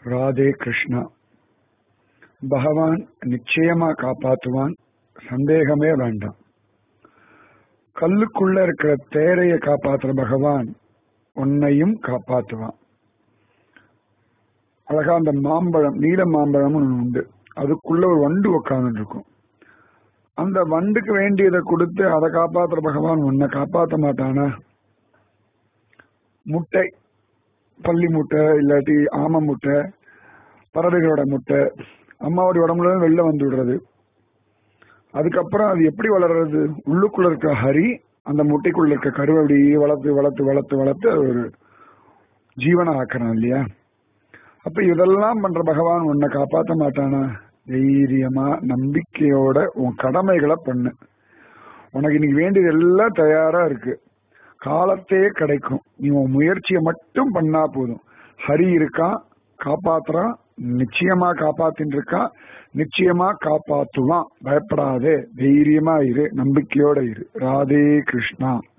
ராதே கிருஷ்ணா. பகவான் நிச்சயமா காப்பாத்துவான், சந்தேகமே வேண்டாம். கல்லுக்குள்ள இருக்கிற தேரைய காப்பாத்துற பகவான் உன்னையும் காப்பாத்துவான். அழகா அந்த மாம்பழம், நீல மாம்பழம் ஒன்று உண்டு, அதுக்குள்ள ஒரு வண்டு உட்கார்ந்து இருக்கும். அந்த வண்டுக்கு வேண்டியதை கொடுத்து அதை காப்பாத்துற பகவான் உன்னை காப்பாற்ற மாட்டானா? முட்டை, பள்ளி முட்டை இல்லாட்டி ஆம முட்டை, பறவைகளோட முட்டை அம்மாவோட உடம்புல வெளில வந்து விடுறது. அதுக்கப்புறம் அது எப்படி வளர்றது? உள்ளுக்குள்ள இருக்க ஹரி அந்த முட்டைக்குள்ள இருக்க கருவை அப்படியே வளர்த்து வளர்த்து வளர்த்து வளர்த்து ஒரு ஜீவனை ஆக்குறான் இல்லையா? அப்ப இதெல்லாம் பண்ற பகவான் உன்னை காப்பாற்ற மாட்டானா? தைரியமா நம்பிக்கையோட உன் கடமைகளை பண்ணு. உனக்கு இன்னைக்கு வேண்டியது எல்லாம் தயாரா இருக்கு. காலத்தையே கிடைக்கும். நீ உன் முயற்சியை மட்டும் பண்ணா போதும். ஹரி இருக்கான், காப்பாத்துறான், நிச்சயமா காப்பாத்தின்னு இருக்கான், நிச்சயமா காப்பாத்துவான். பயப்படாதே, தைரியமா இரு, நம்பிக்கையோட இரு. ராதே கிருஷ்ணா.